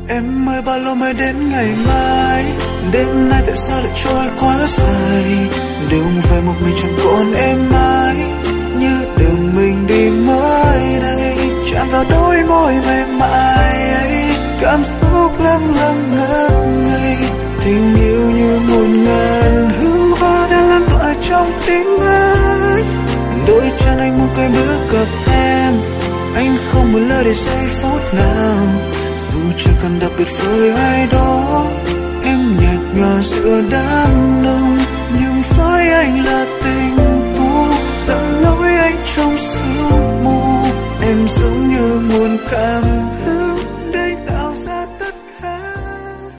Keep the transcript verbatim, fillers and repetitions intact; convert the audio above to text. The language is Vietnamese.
Em ơi bao lâu mới đến ngày mai, đêm nay tại sao lại trôi quá dài. Đường về một mình chẳng còn em mãi, như đường mình đi mới đây. Chạm vào đôi môi mềm mại ấy, cảm xúc lâng lâng ngất ngây. Tình yêu như một ngàn hương hoa đang lan tỏa trong tim anh. Đôi chân anh muốn cởi bước gặp em, anh không muốn lỡ để giây phút nào. Dù chưa cần đặc biệt với ai đó, em nhạt nhòa giữa đám đông.